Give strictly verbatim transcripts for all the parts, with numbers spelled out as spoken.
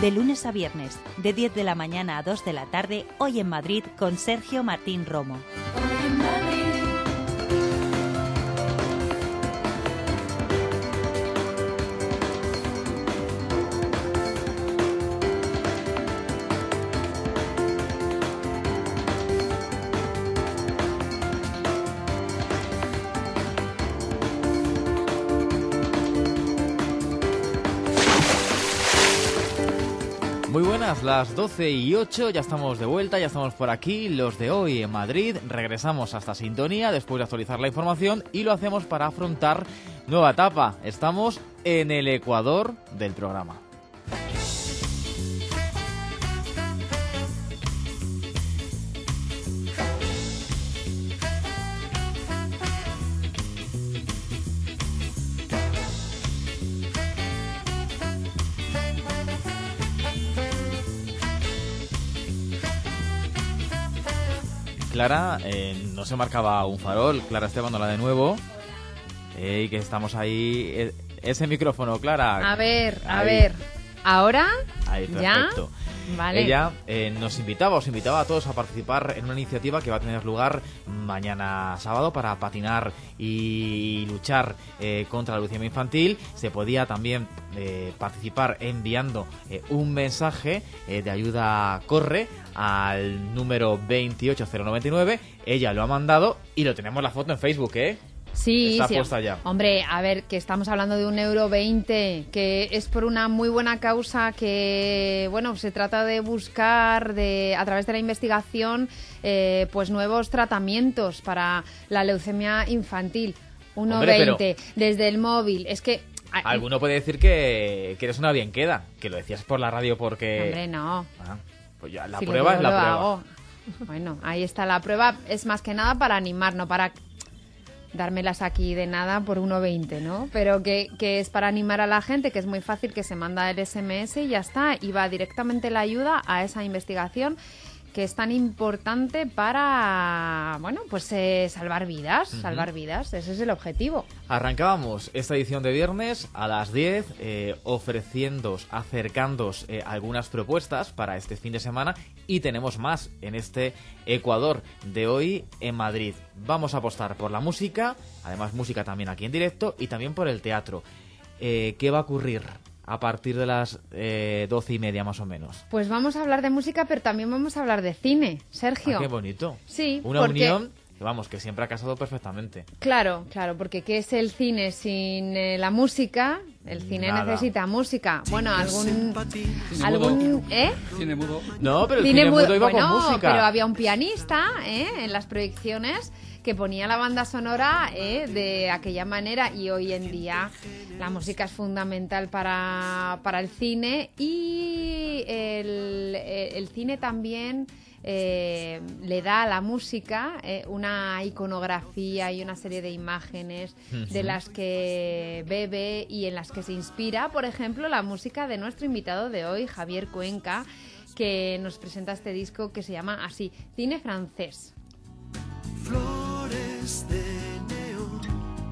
De lunes a viernes, de diez de la mañana a dos de la tarde, Hoy en Madrid, con Sergio Martín Romo. Hoy en Madrid. Muy buenas, las doce y ocho, ya estamos de vuelta, ya estamos por aquí, los de Hoy en Madrid. Regresamos a esta sintonía después de actualizar la información y lo hacemos para afrontar nueva etapa. Estamos en el Ecuador del programa. Clara, eh, no se marcaba un farol. Clara Esteban, hola de nuevo. Eh, y que estamos ahí. Eh, ese micrófono, Clara. A ver, a ahí. ver. ¿Ahora? Ahí, perfecto. ¿Ya? Vale. Ella eh, nos invitaba, os invitaba a todos a participar en una iniciativa que va a tener lugar mañana sábado para patinar y luchar eh, contra la leucemia infantil. Se podía también eh, participar enviando eh, un mensaje eh, de ayuda Corre al número veintiocho cero noventa y nueve. Ella lo ha mandado y lo tenemos la foto en Facebook, ¿eh? Sí, Está sí. puesta ya. Hombre, a ver, que estamos hablando de un euro veinte, que es por una muy buena causa, que, bueno, se trata de buscar, de a través de la investigación, eh, pues nuevos tratamientos para la leucemia infantil. uno veinte, desde el móvil. Es que... Alguno puede decir que, que eres una bien queda, que lo decías por la radio porque... Hombre, no. Ah, pues ya, la si prueba es la prueba. Hago. Bueno, ahí está la prueba. Es más que nada para animar, no para dármelas aquí de nada por uno veinte, ¿no? Pero que, que es para animar a la gente, que es muy fácil, que se manda el ese eme ese y ya está. Y va directamente la ayuda a esa investigación que es tan importante para, bueno, pues eh, salvar vidas, uh-huh. salvar vidas, ese es el objetivo. Arrancábamos esta edición de viernes a las diez, eh, ofreciéndoos, acercándoos eh, algunas propuestas para este fin de semana y tenemos más en este Ecuador de Hoy en Madrid. Vamos a apostar por la música, además música también aquí en directo y también por el teatro. Eh, ¿Qué va a ocurrir a partir de las eh, doce y media más o menos? Pues vamos a hablar de música, pero también vamos a hablar de cine, Sergio. Ah, qué bonito. Sí, una porque... unión que vamos, que siempre ha casado perfectamente. Claro, claro, porque ¿qué es el cine sin eh, la música? El cine Nada. necesita música. Bueno, algún... Cine algún mudo. ¿eh? Cine mudo. No, pero el Cine cine mudo, mudo iba bueno, con música. pero había un pianista ¿eh? en las proyecciones que ponía la banda sonora ¿eh? de aquella manera, y hoy en día la música es fundamental para, para el cine, y el, el cine también eh, le da a la música eh, una iconografía y una serie de imágenes uh-huh. de las que bebe y en las que se inspira. Por ejemplo, la música de nuestro invitado de hoy, Javier Cuenca, que nos presenta este disco que se llama así, Cine Francés. Flores de neón,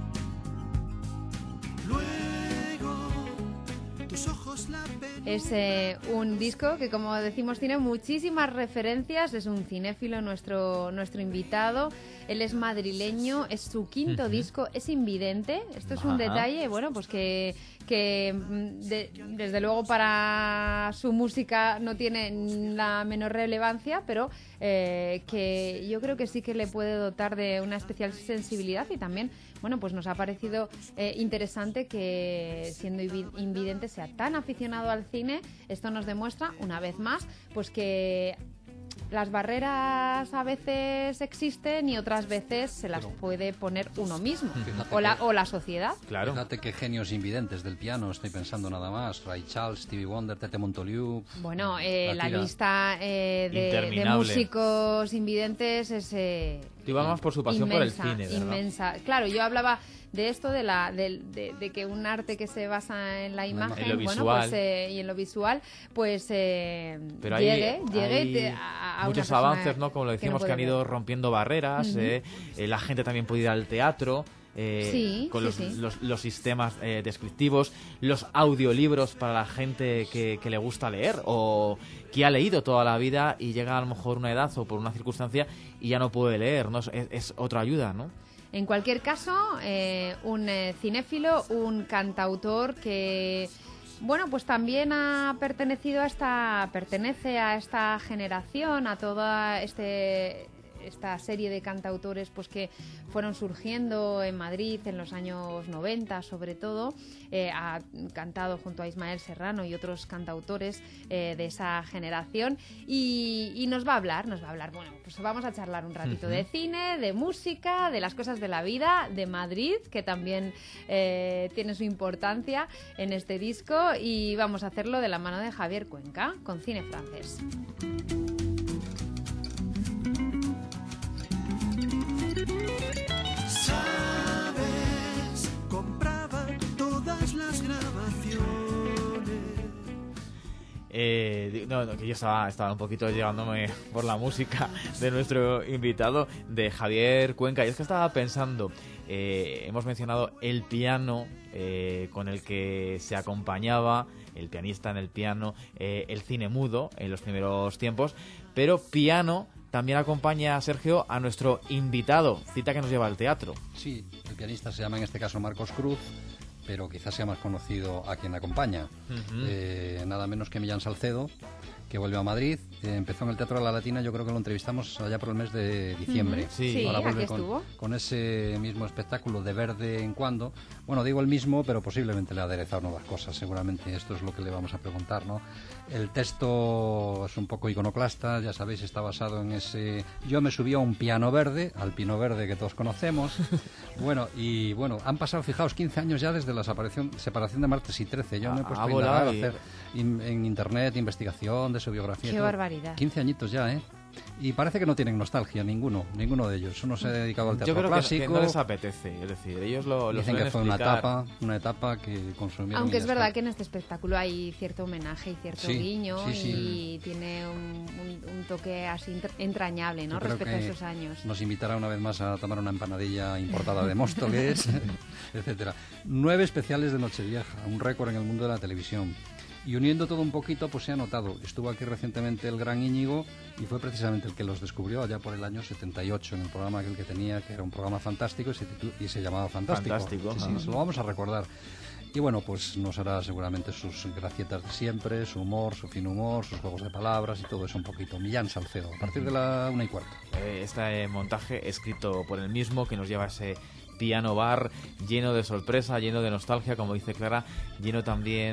luego tus ojos la ven. Es eh, un disco que, como decimos, tiene muchísimas referencias. Es un cinéfilo nuestro, nuestro invitado. Él es madrileño, es su quinto uh-huh. disco, es invidente. Esto es un uh-huh. detalle, bueno, pues que, que de, desde luego para su música no tiene la menor relevancia, pero eh, que yo creo que sí que le puede dotar de una especial sensibilidad, y también, bueno, pues nos ha parecido eh, interesante que, siendo invidente, sea tan aficionado al cine. Esto nos demuestra, una vez más, pues que las barreras a veces existen y otras veces se las puede poner uno mismo o la, o la sociedad. Claro. Fíjate qué genios invidentes del piano, estoy pensando nada más. Ray Charles, Stevie Wonder, Tete Montoliu. Bueno, eh, la, la lista eh, de, de músicos invidentes es eh, Tú ibas más por su pasión inmensa, por el cine, ¿verdad? Inmensa. Claro, yo hablaba de esto, de la de, de, de que un arte que se basa en la imagen, en lo bueno, visual. pues eh, y en lo visual, pues eh, Pero llegue, hay, llegue hay te, a, a muchos una avances, ¿no? Como lo decimos, que, no que han ido ver. rompiendo barreras. Uh-huh. eh, eh, la gente también puede ir al teatro. eh, Sí, con sí, los, sí. Los, los sistemas eh, descriptivos, los audiolibros para la gente que, que le gusta leer o que ha leído toda la vida y llega a lo mejor una edad o por una circunstancia y ya no puede leer, ¿no? Es, es otra ayuda, ¿no? En cualquier caso, eh, un eh, cinéfilo, un cantautor que, bueno, pues también ha pertenecido a esta, pertenece a esta generación, a toda este esta serie de cantautores pues que fueron surgiendo en Madrid en los años noventa, sobre todo. Eh, ha cantado junto a Ismael Serrano y otros cantautores eh, de esa generación y, y nos va a hablar, nos va a hablar, bueno, pues vamos a charlar un ratito uh-huh. de cine, de música, de las cosas de la vida, de Madrid, que también eh, tiene su importancia en este disco, y vamos a hacerlo de la mano de Javier Cuenca, con cine francés. Sabes, compraba todas las grabaciones. Eh, no, no, que yo estaba, estaba un poquito llevándome por la música de nuestro invitado, de Javier Cuenca, y es que estaba pensando, eh, hemos mencionado el piano eh, con el que se acompañaba, el pianista en el piano, eh, el cine mudo en los primeros tiempos, pero piano también acompaña a Sergio a nuestro invitado, cita que nos lleva al teatro. Sí, el pianista se llama en este caso Marcos Cruz, pero quizás sea más conocido a quien acompaña. Uh-huh. eh, nada menos que Millán Salcedo, que vuelve a Madrid. Eh, empezó en el Teatro de la Latina, yo creo que lo entrevistamos allá por el mes de diciembre. Uh-huh. Sí, ahora vuelve aquí con, estuvo. con ese mismo espectáculo de verde en cuando. Bueno, digo el mismo, pero posiblemente le ha aderezado nuevas cosas. Seguramente esto es lo que le vamos a preguntar, ¿no? El texto es un poco iconoclasta, ya sabéis, está basado en ese... Yo me subí a un piano verde, al pino verde que todos conocemos. Bueno, y bueno, han pasado, fijaos, quince años ya desde la separación, separación de Martes y trece. Yo me he puesto a indagar, a hacer in, en internet investigación de su biografía. Qué barbaridad. quince añitos ya, ¿eh? Y parece que no tienen nostalgia, ninguno, ninguno de ellos. Uno se ha dedicado al teatro Yo creo clásico. Que, que no les apetece, es decir, ellos lo, lo dicen que fue explicar. una etapa, una etapa que consumieron. Aunque es verdad está. que en este espectáculo hay cierto homenaje y cierto sí, guiño sí, sí. y tiene un, un, un toque así entrañable, ¿no? Respecto a esos años. Nos invitará una vez más a tomar una empanadilla importada de Móstoles, etcétera. Nueve especiales de Nochevieja, un récord en el mundo de la televisión. Y uniendo todo un poquito, pues se ha notado. Estuvo aquí recientemente el gran Íñigo y fue precisamente el que los descubrió allá por el año setenta y ocho en el programa aquel que tenía, que era un programa fantástico y se, titu- y se llamaba Fantástico. Fantástico. Sí, sí, se lo vamos a recordar. Y bueno, pues nos hará seguramente sus gracietas de siempre, su humor, su fin humor, sus juegos de palabras y todo eso un poquito. Millán Salcedo, a partir de la una y cuarto. Eh, este montaje escrito por él mismo que nos lleva a ese piano bar lleno de sorpresa, lleno de nostalgia, como dice Clara, lleno también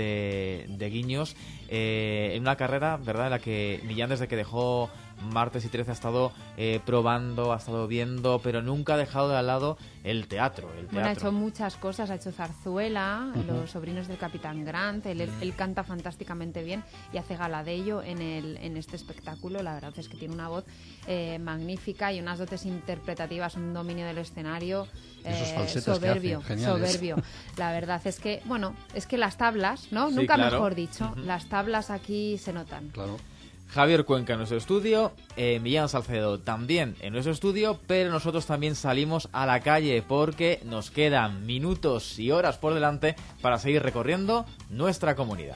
de, de guiños, eh, en una carrera, ¿verdad?, en la que Millán, desde que dejó Martes y trece, ha estado eh, probando, ha estado viendo, pero nunca ha dejado de al lado el teatro, el teatro. Bueno, ha hecho muchas cosas, ha hecho Zarzuela, Uh-huh. Los sobrinos del Capitán Grant, él, Uh-huh. él canta fantásticamente bien y hace gala de ello en, el, en este espectáculo. La verdad es que tiene una voz eh, magnífica y unas dotes interpretativas, un dominio del escenario eh, soberbio, que hace, soberbio. La verdad es que, bueno, es que las tablas, ¿no? Sí, Nunca claro. mejor dicho, Uh-huh. las tablas aquí se notan. Claro. Javier Cuenca en nuestro estudio, eh, Millán Salcedo también en nuestro estudio, pero nosotros también salimos a la calle porque nos quedan minutos y horas por delante para seguir recorriendo nuestra comunidad.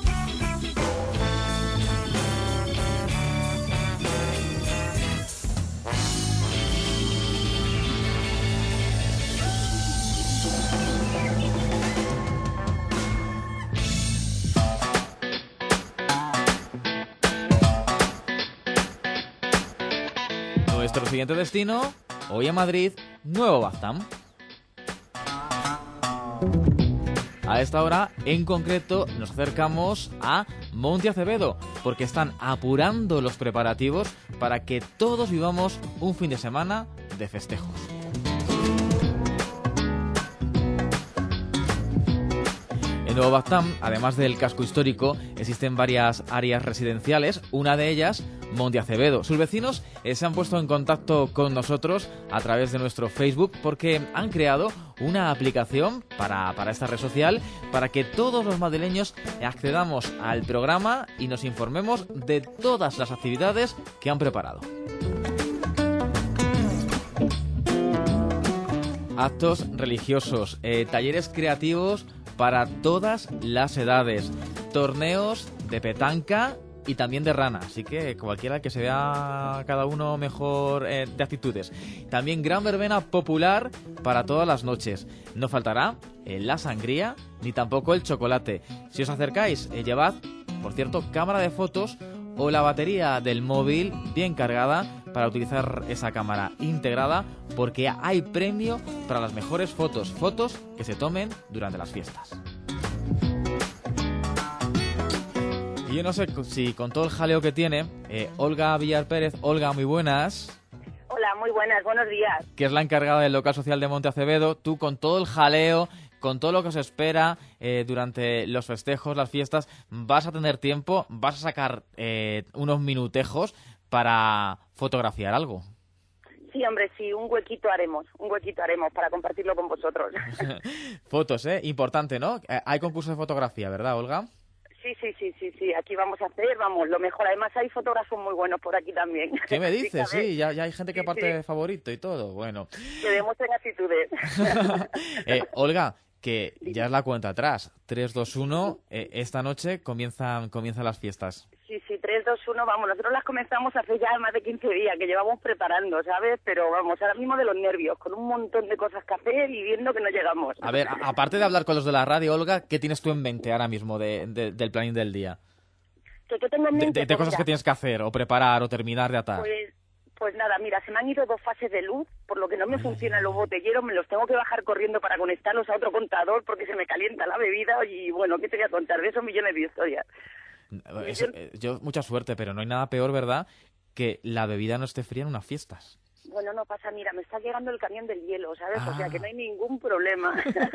Nuestro siguiente destino, hoy en Madrid, Nuevo Baztán. A esta hora, en concreto, nos acercamos a Monte Acevedo, porque están apurando los preparativos para que todos vivamos un fin de semana de festejos. En Nuevo Baztán, además del casco histórico, existen varias áreas residenciales, una de ellas, Monte Acevedo. Sus vecinos eh, se han puesto en contacto con nosotros a través de nuestro Facebook porque han creado una aplicación para, para esta red social para que todos los madrileños accedamos al programa y nos informemos de todas las actividades que han preparado. actos religiosos, eh, talleres creativos para todas las edades, torneos de petanca y también de rana, así que cualquiera que se vea cada uno mejor eh, de actitudes. También gran verbena popular para todas las noches. No faltará eh, la sangría ni tampoco el chocolate. Si os acercáis, eh, llevad, por cierto, cámara de fotos o la batería del móvil bien cargada para utilizar esa cámara integrada, porque hay premio para las mejores fotos, fotos que se tomen durante las fiestas. Y yo no sé si con todo el jaleo que tiene, eh, Olga Villar Pérez, Olga, muy buenas. Hola, muy buenas, buenos días. Que es la encargada del local social de Monte Acevedo, tú con todo el jaleo, con todo lo que os espera eh, durante los festejos, las fiestas, vas a tener tiempo, vas a sacar eh, unos minutejos para fotografiar algo. Sí, hombre, sí, un huequito haremos, un huequito haremos para compartirlo con vosotros. Fotos, ¿eh? Importante, ¿no? Eh, hay concurso de fotografía, ¿verdad, Olga? Sí, sí, sí, sí, sí, aquí vamos a hacer, vamos, lo mejor. Además hay fotógrafos muy buenos por aquí también. ¿Qué me dices? Sí, sí, ya, ya hay gente que sí, parte sí. favorito y todo, bueno. Que demuestren actitudes. eh, Olga, que ya es la cuenta atrás, tres, dos, uno, eh, esta noche comienzan, comienzan las fiestas. Sí, sí, tres, dos, uno, vamos, nosotros las comenzamos hace ya más de quince días, que llevamos preparando, ¿sabes? Pero vamos, ahora mismo de los nervios, con un montón de cosas que hacer y viendo que no llegamos. A ver, a- aparte de hablar con los de la radio, Olga, ¿qué tienes tú en mente ahora mismo de, de- del planning del día? ¿Qué, qué tengo en De, mente? de- de Pues cosas mira, que tienes que hacer, o preparar, o terminar de atar. Pues, pues nada, mira, se me han ido dos fases de luz, por lo que no me funcionan los botelleros, me los tengo que bajar corriendo para conectarlos a otro contador porque se me calienta la bebida y bueno, ¿qué te voy a contar? De esos millones de historias. Eso, eh, yo, mucha suerte, pero no hay nada peor, ¿verdad?, que la bebida no esté fría en unas fiestas. Bueno, no pasa, mira, me está llegando el camión del hielo, ¿sabes? Ah. O sea que no hay ningún problema.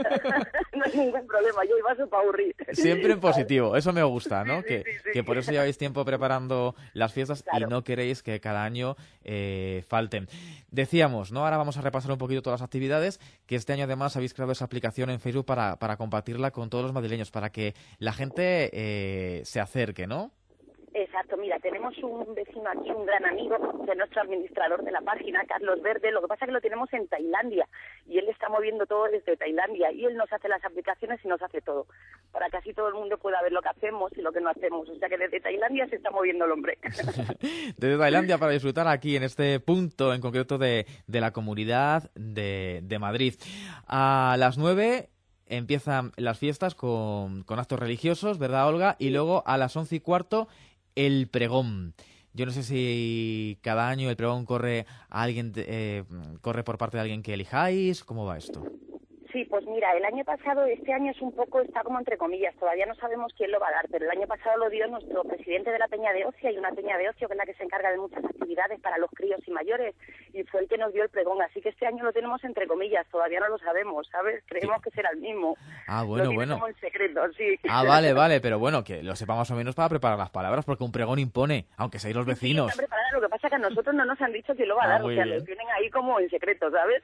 No hay ningún problema, yo iba a paurri. Siempre en positivo, eso me gusta, ¿no? Sí, sí, que, sí, sí. que por eso lleváis tiempo preparando las fiestas Claro. y no queréis que cada año eh, falten. Decíamos, ¿no? Ahora vamos a repasar un poquito todas las actividades, que este año además habéis creado esa aplicación en Facebook para, para compartirla con todos los madrileños, para que la gente eh, se acerque, ¿no? Exacto, mira, tenemos un vecino aquí, un gran amigo de nuestro administrador de la página, Carlos Verde. Lo que pasa es que lo tenemos en Tailandia y él está moviendo todo desde Tailandia y él nos hace las aplicaciones y nos hace todo, para que así todo el mundo pueda ver lo que hacemos y lo que no hacemos. O sea que desde Tailandia se está moviendo el hombre. Desde Tailandia para disfrutar aquí en este punto en concreto de, de la Comunidad de, de Madrid. A las nueve empiezan las fiestas con, con actos religiosos, ¿verdad, Olga? Y luego a las once y cuarto el pregón. Yo no sé si cada año el pregón corre a alguien, eh, corre por parte de alguien que elijáis. ¿Cómo va esto? Sí, pues mira, el año pasado, este año es un poco, está como entre comillas, todavía no sabemos quién lo va a dar, pero el año pasado lo dio nuestro presidente de la Peña de Ocio, hay una Peña de Ocio que es la que se encarga de muchas actividades para los críos y mayores, y fue el que nos dio el pregón, así que este año lo tenemos entre comillas, todavía no lo sabemos, ¿sabes? Creemos que será el mismo. Ah, Lo bueno, tiene bueno. como en secreto, sí. Ah, vale, vale, pero bueno, que lo sepamos más o menos para preparar las palabras, porque un pregón impone, aunque seáis los Sí, vecinos. está preparada, lo que pasa es que a nosotros no nos han dicho quién lo va a Ah, dar, muy o sea, bien. lo tienen ahí como en secreto, ¿sabes?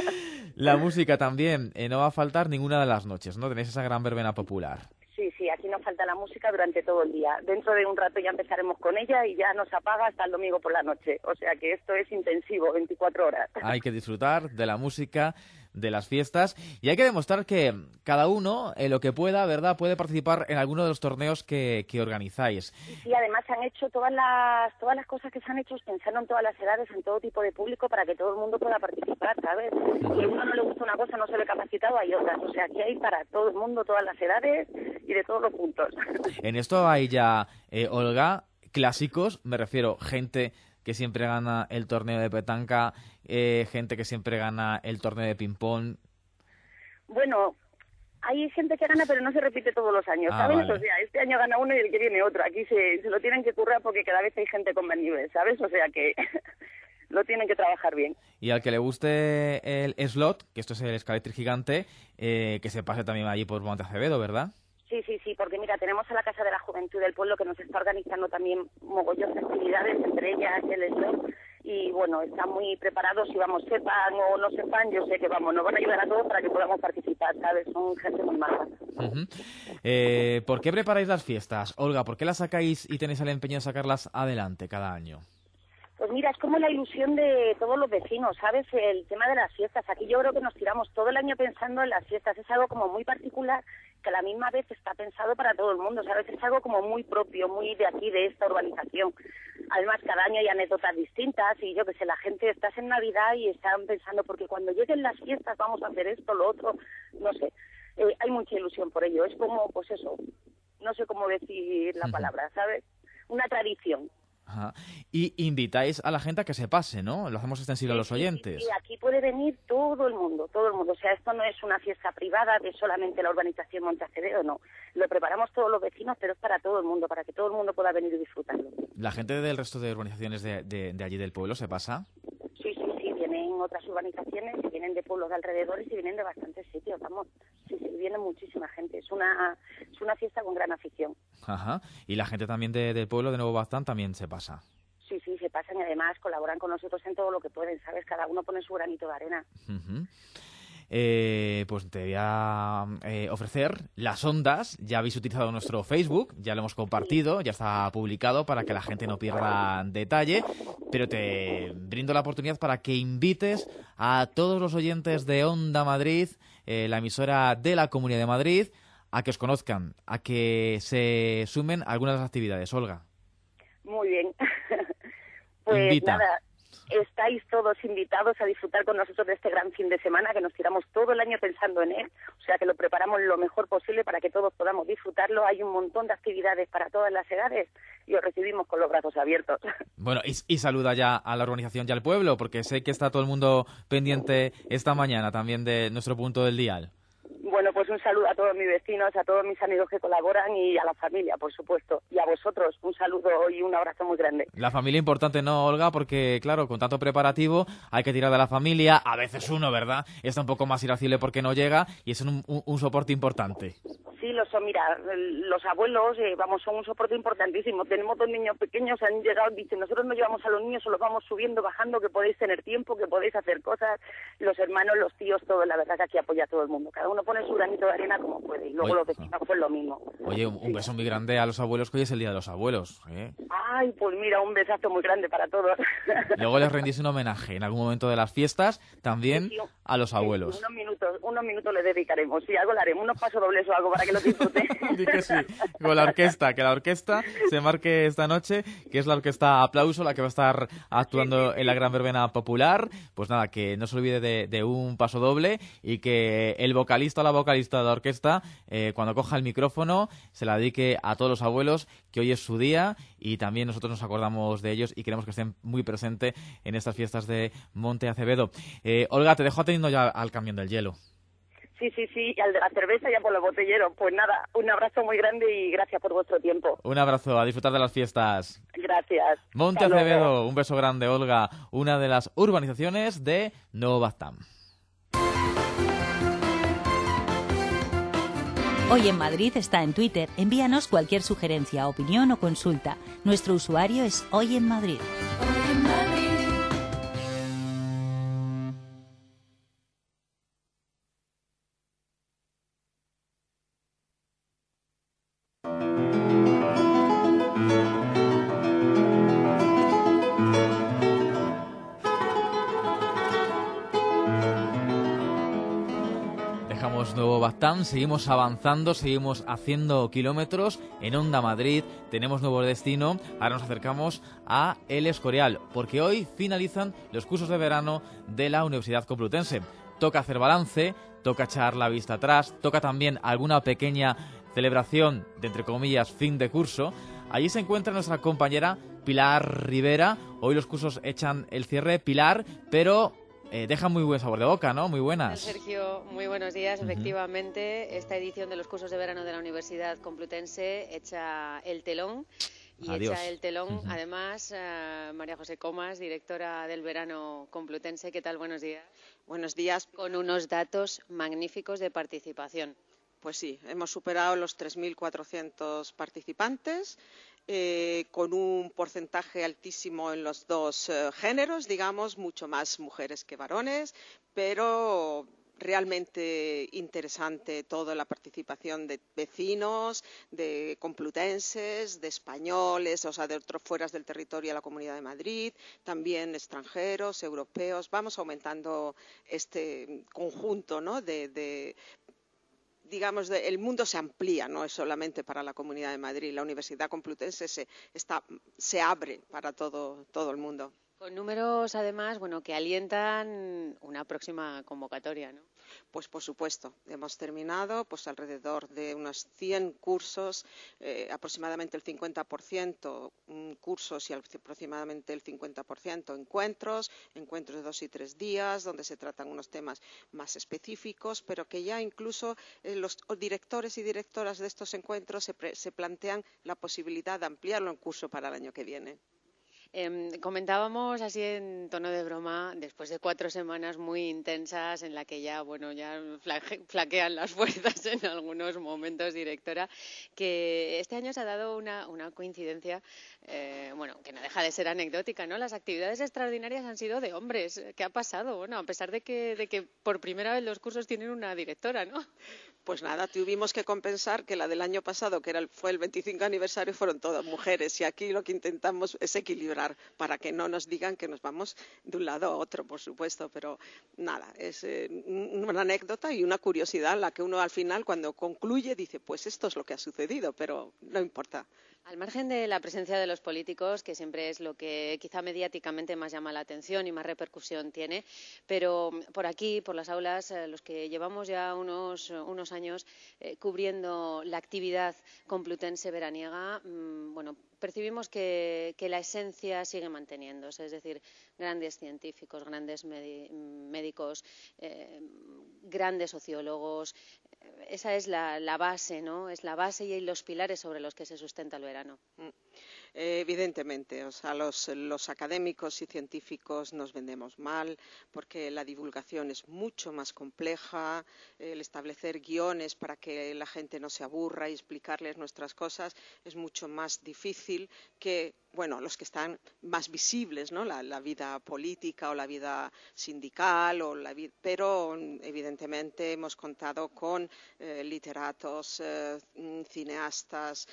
La música también, eh, no va a faltar ninguna de las noches, ¿no? Tenéis esa gran verbena popular. Sí, sí, aquí nos falta la música durante todo el día. Dentro de un rato ya empezaremos con ella y ya nos apaga hasta el domingo por la noche. O sea que esto es intensivo, veinticuatro horas. Hay que disfrutar de la música, de las fiestas, y hay que demostrar que cada uno, en lo que pueda, ¿verdad?, puede participar en alguno de los torneos que, que organizáis. Y además se han hecho todas las todas las cosas que se han hecho pensando en todas las edades, en todo tipo de público, para que todo el mundo pueda participar, ¿sabes? Si a uno no le gusta una cosa, no se ve capacitado, hay otras. O sea, aquí hay para todo el mundo, todas las edades y de todos los puntos. En esto hay ya, eh, Olga, clásicos, me refiero, gente que siempre gana el torneo de petanca, eh, gente que siempre gana el torneo de ping-pong. Bueno, hay gente que gana, pero no se repite todos los años, Ah, ¿sabes? vale. O sea, este año gana uno y el que viene otro. Aquí se, se lo tienen que currar porque cada vez hay gente con más nivel, ¿sabes? O sea que lo tienen que trabajar bien. Y al que le guste el slot, que esto es el Escaletri gigante, eh, que se pase también allí por Monte Acevedo, ¿verdad? Sí, sí, sí, porque mira, tenemos a la Casa de la Juventud del Pueblo que nos está organizando también mogollón de actividades, entre ellas el slot, y bueno, están muy preparados, si vamos, sepan o no sepan, yo sé que vamos, nos van a ayudar a todos para que podamos participar, ¿sabes? Son gente muy maja. Uh-huh. eh, ¿Por qué preparáis las fiestas, Olga? ¿Por qué las sacáis y tenéis el empeño de sacarlas adelante cada año? Pues mira, es como la ilusión de todos los vecinos, ¿sabes? El tema de las fiestas. Aquí yo creo que nos tiramos todo el año pensando en las fiestas. Es algo como muy particular que a la misma vez está pensado para todo el mundo, ¿sabes? Es algo como muy propio, muy de aquí, de esta urbanización. Además, cada año hay anécdotas distintas y yo que sé, la gente está en Navidad y están pensando, porque cuando lleguen las fiestas vamos a hacer esto, lo otro, no sé. Eh, hay mucha ilusión por ello. Es como, pues eso, no sé cómo decir la palabra, ¿sabes? Una tradición. Ajá. Y invitáis a la gente a que se pase, ¿no? Lo hacemos extensible Sí, a los sí, oyentes. sí, sí, aquí puede venir todo el mundo, todo el mundo. O sea, esto no es una fiesta privada de solamente la urbanización Monte Acevedo, no. Lo preparamos todos los vecinos, pero es para todo el mundo, para que todo el mundo pueda venir y disfrutarlo. ¿La gente del resto de urbanizaciones de, de, de allí del pueblo se pasa? Sí, sí, sí, vienen otras urbanizaciones, y vienen de pueblos de alrededores y vienen de bastantes sitios, vamos. Sí, sí, viene muchísima gente. Es una es una fiesta con gran afición. Ajá. Y la gente también de, del pueblo de Nuevo Baztán también se pasa. Sí, sí, se pasan y además colaboran con nosotros en todo lo que pueden, ¿sabes? Cada uno pone su granito de arena. Uh-huh. Eh, pues te voy a eh, ofrecer las ondas. Ya habéis utilizado nuestro Facebook, ya lo hemos compartido, ya está publicado para que la gente no pierda detalle, pero te brindo la oportunidad para que invites a todos los oyentes de Onda Madrid, eh, la emisora de la Comunidad de Madrid, a que os conozcan, a que se sumen a algunas de las actividades. Olga. Muy bien. Pues Invita. nada, estáis todos invitados a disfrutar con nosotros de este gran fin de semana, que nos tiramos todo el año pensando en él, o sea que lo preparamos lo mejor posible para que todos podamos disfrutarlo. Hay un montón de actividades para todas las edades y os recibimos con los brazos abiertos. Bueno, y, y saluda ya a la organización y al pueblo, porque sé que está todo el mundo pendiente esta mañana también de nuestro punto del dial. Bueno, pues un saludo a todos mis vecinos, a todos mis amigos que colaboran y a la familia, por supuesto. Y a vosotros, un saludo y un abrazo muy grande. La familia importante, ¿no, Olga? Porque, claro, con tanto preparativo hay que tirar de la familia. A veces uno, ¿verdad?, está un poco más irascible porque no llega y es un, un, un soporte importante. Sí, lo son. Mira, los abuelos, eh, vamos, son un soporte importantísimo. Tenemos dos niños pequeños, han llegado, dicen, nosotros no llevamos a los niños, los vamos subiendo, bajando, que podéis tener tiempo, que podéis hacer cosas. Los hermanos, los tíos, todo, la verdad que aquí apoya a todo el mundo. Cada uno pone su granito de arena como puede. Y luego Oye, los vecinos, pues lo mismo. Oye, un, un beso muy grande a los abuelos, que hoy es el Día de los Abuelos, ¿eh? Ay, pues mira, un besazo muy grande para todos. Luego les rendís un homenaje en algún momento de las fiestas también Sí, sí, a los sí, abuelos. unos minutos, unos minutos les dedicaremos. Sí, algo le haremos, unos pasodobles o algo para que lo disfruten. Di que sí, con la orquesta, que la orquesta se marque esta noche, que es la orquesta Aplauso, la que va a estar actuando en la Gran Verbena Popular. Pues nada, que no se olvide de, de un paso doble y que el vocalista o la vocalista de la orquesta, eh, cuando coja el micrófono, se la dedique a todos los abuelos, que hoy es su día y también nosotros nos acordamos de ellos y queremos que estén muy presentes en estas fiestas de Monte Acevedo. Eh, Olga, te dejo atendiendo ya al camión del hielo. Sí, sí, sí, y al de la cerveza y a por los botelleros. Pues nada, un abrazo muy grande y gracias por vuestro tiempo. Un abrazo, a disfrutar de las fiestas. Gracias. Monte Hasta luego. Acevedo, un beso grande, Olga, una de las urbanizaciones de Nuevo Baztán. Hoy en Madrid está en Twitter. Envíanos cualquier sugerencia, opinión o consulta. Nuestro usuario es Hoy en Madrid. Hoy en Madrid. Nuevo Baztán, seguimos avanzando, seguimos haciendo kilómetros en Onda Madrid, tenemos nuevo destino, ahora nos acercamos a El Escorial, porque hoy finalizan los cursos de verano de la Universidad Complutense. Toca hacer balance, toca echar la vista atrás, toca también alguna pequeña celebración de, entre comillas, fin de curso. Allí se encuentra nuestra compañera Pilar Rivera. Hoy los cursos echan el cierre, Pilar, pero Eh, deja muy buen sabor de boca, ¿no? Muy buenas. Sergio, muy buenos días. Uh-huh. Efectivamente, esta edición de los cursos de verano de la Universidad Complutense echa el telón. Y Adiós. echa el telón, uh-huh. además, uh, María José Comas, directora del verano Complutense. ¿Qué tal? Buenos días. Buenos días. Con unos datos magníficos de participación. Pues sí, hemos superado los tres mil cuatrocientos participantes. Eh, con un porcentaje altísimo en los dos eh, géneros, digamos, mucho más mujeres que varones, pero realmente interesante toda la participación de vecinos, de complutenses, de españoles, o sea, de otros fuera del territorio de la Comunidad de Madrid, también extranjeros, europeos. Vamos aumentando este conjunto, ¿no? de, de digamos, de, el mundo se amplía, no es solamente para la Comunidad de Madrid. La Universidad Complutense se, está, se abre para todo, todo el mundo. Con números, además, bueno, que alientan una próxima convocatoria, ¿no? Pues por supuesto, hemos terminado pues alrededor de unos cien cursos, eh, aproximadamente el cincuenta por ciento cursos y aproximadamente el cincuenta por ciento encuentros, encuentros de dos y tres días, donde se tratan unos temas más específicos, pero que ya incluso eh, los directores y directoras de estos encuentros se, pre se plantean la posibilidad de ampliarlo en curso para el año que viene. Eh, comentábamos así en tono de broma, después de cuatro semanas muy intensas en la que ya, bueno, ya flaquean las fuerzas en algunos momentos, directora, que este año se ha dado una, una coincidencia, eh, bueno, que no deja de ser anecdótica, ¿no? Las actividades extraordinarias han sido de hombres. ¿Qué ha pasado? Bueno, a pesar de que, de que por primera vez los cursos tienen una directora, ¿no? Pues nada, tuvimos que compensar que la del año pasado, que era el, fue el veinticinco aniversario, fueron todas mujeres. Y aquí lo que intentamos es equilibrar para que no nos digan que nos vamos de un lado a otro, por supuesto. Pero nada, es eh, una anécdota y una curiosidad en la que uno al final, cuando concluye, dice, pues esto es lo que ha sucedido, pero no importa. Al margen de la presencia de los políticos, que siempre es lo que quizá mediáticamente más llama la atención y más repercusión tiene, pero por aquí, por las aulas, eh, los que llevamos ya unos, unos años eh, cubriendo la actividad complutense veraniega, mmm, bueno, percibimos que, que la esencia sigue manteniéndose, es decir, grandes científicos, grandes médicos, eh, grandes sociólogos. Esa es la, la base, ¿no? Es la base y los pilares sobre los que se sustenta el verano. Mm. Eh, evidentemente, o sea, los, los académicos y científicos nos vendemos mal porque la divulgación es mucho más compleja, el establecer guiones para que la gente no se aburra y explicarles nuestras cosas es mucho más difícil que, bueno, los que están más visibles, ¿no? La, la vida política o la vida sindical, o la vi pero evidentemente hemos contado con eh, literatos, eh, cineastas,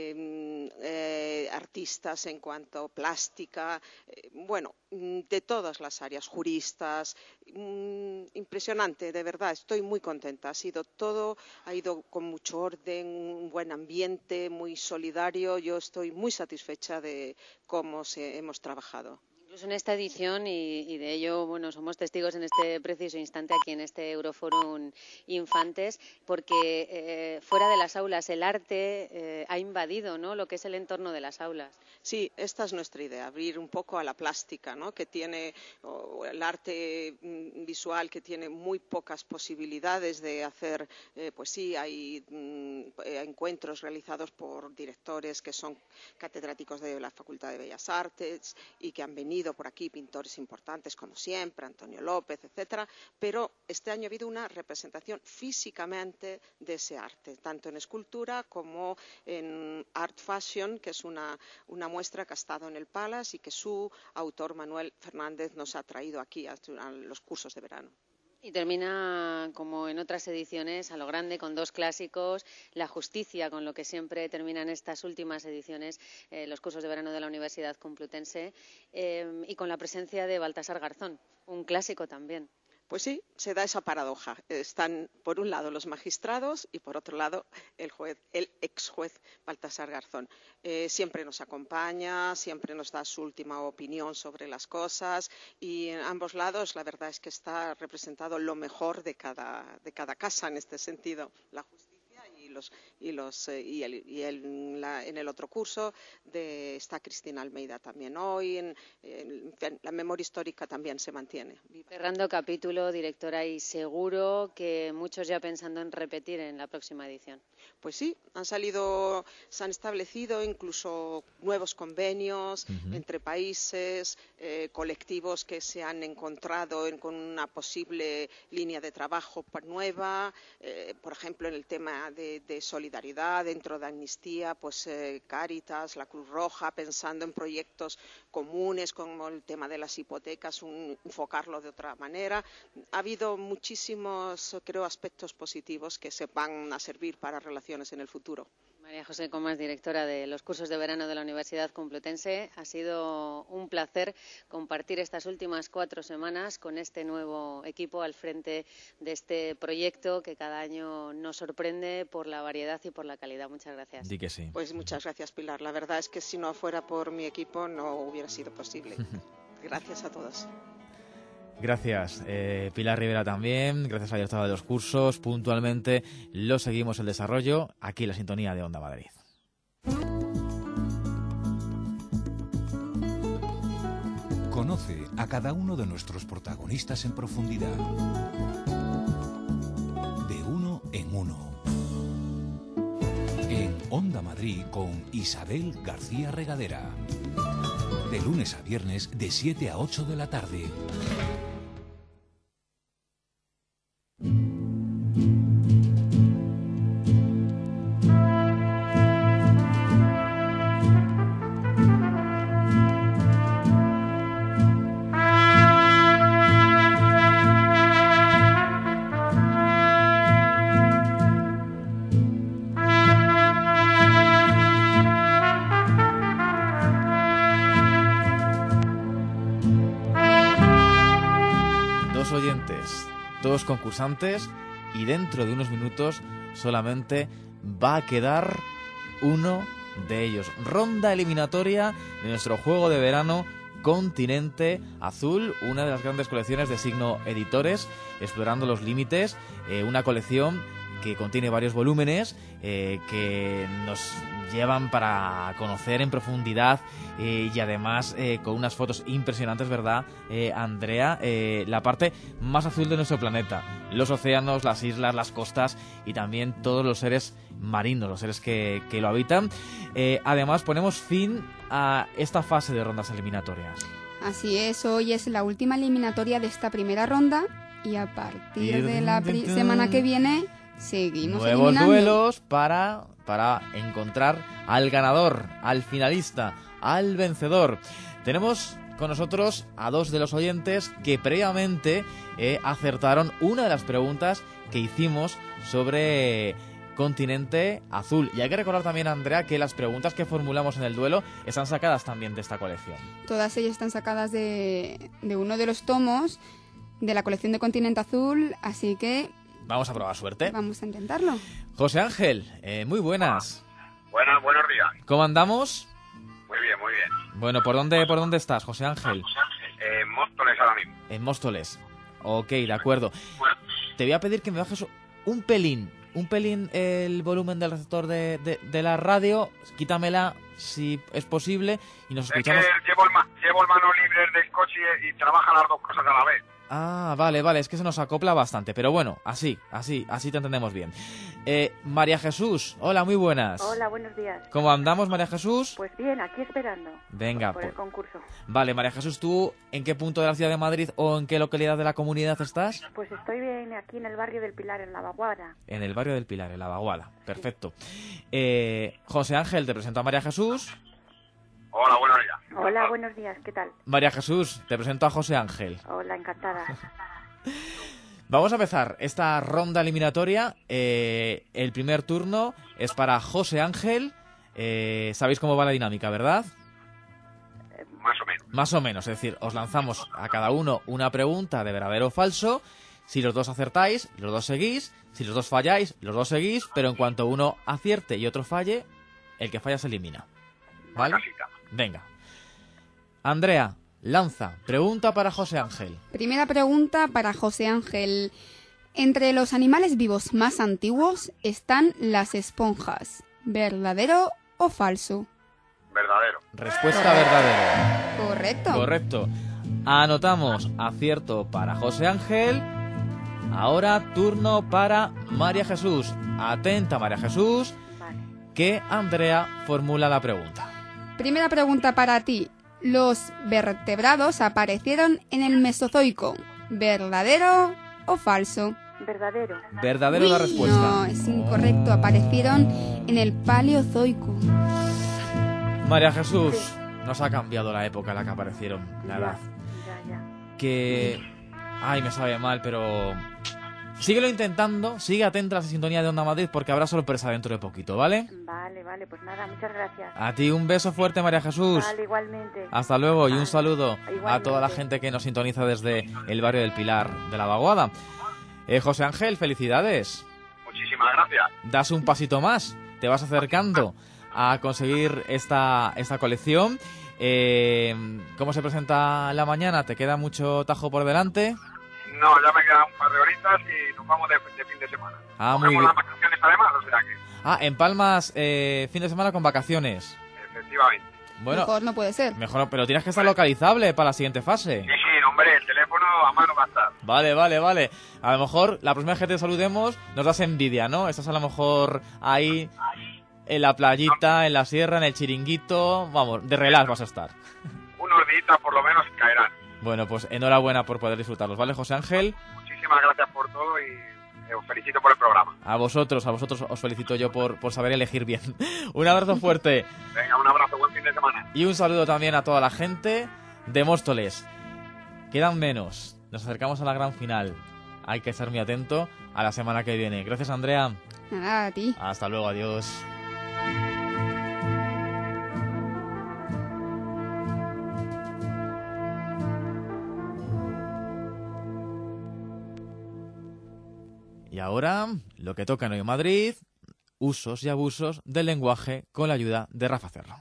eh, eh, artistas en cuanto a plástica, eh, bueno, de todas las áreas, juristas, mmm, impresionante, de verdad, estoy muy contenta. Ha sido todo, ha ido con mucho orden, un buen ambiente, muy solidario. Yo estoy muy satisfecha de cómo se, hemos trabajado. Incluso en esta edición, y, y de ello, bueno, somos testigos en este preciso instante aquí en este Euroforum Infantes, porque eh, fuera de las aulas el arte eh, ha invadido, ¿no?, lo que es el entorno de las aulas. Sí, esta es nuestra idea, abrir un poco a la plástica, ¿no?, que tiene oh, el arte mm, visual, que tiene muy pocas posibilidades de hacer, eh, pues sí, hay mm, encuentros realizados por directores que son catedráticos de la Facultad de Bellas Artes y que han venido por aquí pintores importantes como siempre, Antonio López, etcétera, pero este año ha habido una representación físicamente de ese arte, tanto en escultura como en art fashion, que es una, una muestra que ha estado en el Palace y que su autor Manuel Fernández nos ha traído aquí a, a los cursos de verano. Y termina, como en otras ediciones, a lo grande, con dos clásicos, La Justicia, con lo que siempre terminan estas últimas ediciones, eh, los cursos de verano de la Universidad Complutense, eh, y con la presencia de Baltasar Garzón, un clásico también. Pues sí, se da esa paradoja. Están, por un lado, los magistrados y, por otro lado, el juez, el ex juez Baltasar Garzón. Eh, siempre nos acompaña, siempre nos da su última opinión sobre las cosas y en ambos lados la verdad es que está representado lo mejor de cada, de cada casa en este sentido. La justicia y los y los eh, y, el, y el, la, en el otro curso de, está Cristina Almeida también hoy. En, en, en la memoria histórica también se mantiene. Cerrando capítulo, directora, y seguro que muchos ya pensando en repetir en la próxima edición. Pues sí, han salido, se han establecido incluso nuevos convenios uh-huh. entre países, eh, colectivos que se han encontrado en, con una posible línea de trabajo nueva, eh, por ejemplo en el tema de de, de solidaridad dentro de Amnistía, pues eh, Cáritas, la Cruz Roja, pensando en proyectos comunes como el tema de las hipotecas, un, enfocarlo de otra manera. Ha habido muchísimos, creo, aspectos positivos que se van a servir para relaciones en el futuro. María José Comas, directora de los cursos de verano de la Universidad Complutense, ha sido un placer compartir estas últimas cuatro semanas con este nuevo equipo al frente de este proyecto que cada año nos sorprende por la variedad y por la calidad. Muchas gracias. Di que sí. Pues muchas gracias, Pilar. La verdad es que si no fuera por mi equipo no hubiera sido posible. Gracias a todos. Gracias, eh, Pilar Rivera también, gracias a la directora de los cursos, puntualmente lo seguimos el desarrollo, aquí en la sintonía de Onda Madrid. Conoce a cada uno de nuestros protagonistas en profundidad, de uno en uno, en Onda Madrid con Isabel García Regadera, de lunes a viernes de siete a ocho de la tarde. Dos concursantes y dentro de unos minutos solamente va a quedar uno de ellos. Ronda eliminatoria de nuestro juego de verano Continente Azul, una de las grandes colecciones de Signo Editores, explorando los límites, eh, una colección que contiene varios volúmenes eh, que nos llevan para conocer en profundidad eh, y además eh, con unas fotos impresionantes, ¿verdad, eh, Andrea? Eh, la parte más azul de nuestro planeta, los océanos, las islas, las costas y también todos los seres marinos, los seres que, que lo habitan. Eh, además ponemos fin a esta fase de rondas eliminatorias. Así es, hoy es la última eliminatoria de esta primera ronda y a partir de la pri- semana que viene seguimos nuevos eliminando. duelos para, para encontrar al ganador, al finalista, al vencedor. Tenemos con nosotros a dos de los oyentes que previamente eh, acertaron una de las preguntas que hicimos sobre Continente Azul. Y hay que recordar también, Andrea, que las preguntas que formulamos en el duelo están sacadas también de esta colección. Todas ellas están sacadas de, de uno de los tomos de la colección de Continente Azul, así que vamos a probar suerte. Vamos a intentarlo. José Ángel, eh, muy buenas. Buenas, buenos días. ¿Cómo andamos? Muy bien, muy bien. Bueno, ¿por dónde, por dónde estás, José Ángel? Eh, en Móstoles ahora mismo. En Móstoles. Ok, de acuerdo. Te voy a pedir que me bajes un pelín, un pelín el volumen del receptor de, de, de la radio. Quítamela si es posible y nos escuchamos. Es que llevo el, ma- llevo el mano libre del coche y, y trabaja las dos cosas a la vez. Ah, vale, vale, es que se nos acopla bastante, pero bueno, así, así, así te entendemos bien. Eh, María Jesús, hola, muy buenas. Hola, buenos días. ¿Cómo andamos, María Jesús? Pues bien, aquí esperando. Venga, por pues, el concurso. Vale, María Jesús, ¿tú en qué punto de la ciudad de Madrid o en qué localidad de la comunidad estás? Pues estoy bien aquí en el barrio del Pilar, en La Vaguada. En el barrio del Pilar, en La Vaguada, perfecto. Eh, José Ángel, te presento a María Jesús. Hola, buenos días. Hola, buenos días, ¿qué tal? María Jesús, te presento a José Ángel. Hola, encantada. Vamos a empezar esta ronda eliminatoria. Eh, el primer turno es para José Ángel. Eh, Sabéis cómo va la dinámica, ¿verdad? Eh, más o menos. Más o menos, es decir, os lanzamos a cada uno una pregunta de verdadero o falso. Si los dos acertáis, los dos seguís. Si los dos falláis, los dos seguís. Pero en cuanto uno acierte y otro falle, el que falla se elimina. ¿Vale? Venga. Andrea, lanza. Pregunta para José Ángel. Primera pregunta para José Ángel. Entre los animales vivos más antiguos están las esponjas. ¿Verdadero o falso? Verdadero. Respuesta verdadera. Correcto. Correcto. Anotamos acierto para José Ángel. Ahora turno para María Jesús. Atenta, María Jesús, que Andrea formula la pregunta. Primera pregunta para ti. Los vertebrados aparecieron en el Mesozoico. ¿Verdadero o falso? Verdadero. Verdadero la respuesta. No, es incorrecto. Aparecieron en el Paleozoico. María Jesús, nos ha cambiado la época en la que aparecieron, la edad. Ya, ya. Que... Ay, me sabe mal, pero... Síguelo intentando, sigue atenta a la sintonía de Onda Madrid porque habrá sorpresa dentro de poquito, ¿vale? Vale, vale, pues nada, muchas gracias. A ti un beso fuerte, María Jesús. Vale, igualmente. Hasta luego y un saludo Igualmente. a toda la gente que nos sintoniza desde el barrio del Pilar de la Vaguada. Eh, José Ángel, felicidades. Muchísimas gracias. Das un pasito más, te vas acercando a conseguir esta, esta colección. Eh, ¿Cómo se presenta la mañana? ¿Te queda mucho tajo por delante? No, ya me quedan un par de horitas y nos vamos de, de fin de semana. Ah, muy Cogemos bien. las vacaciones además, o sea que, Ah, en Palmas, eh, fin de semana con vacaciones. efectivamente. Bueno, Mejor no puede ser. mejor, pero tienes que estar localizable para la siguiente fase. Sí, sí, hombre, el teléfono a mano va a estar. Vale, vale, vale. A lo mejor la próxima vez que te saludemos nos das envidia, ¿no? Estás a lo mejor ahí en la playita, en la sierra, en el chiringuito. Vamos, de relax vas a estar. Unos días por lo menos caerán. Bueno, pues enhorabuena por poder disfrutarlos, ¿vale, José Ángel? Muchísimas gracias por todo y eh, os felicito por el programa. A vosotros, a vosotros os felicito yo por, por saber elegir bien. Un abrazo fuerte. Venga, un abrazo, buen fin de semana. Y un saludo también a toda la gente de Móstoles. Quedan menos. Nos acercamos a la gran final. Hay que estar muy atento a la semana que viene. Gracias, Andrea. Nada, a ti. Hasta luego, adiós. Y ahora, lo que toca en Hoy en Madrid, usos y abusos del lenguaje con la ayuda de Rafa Cerro.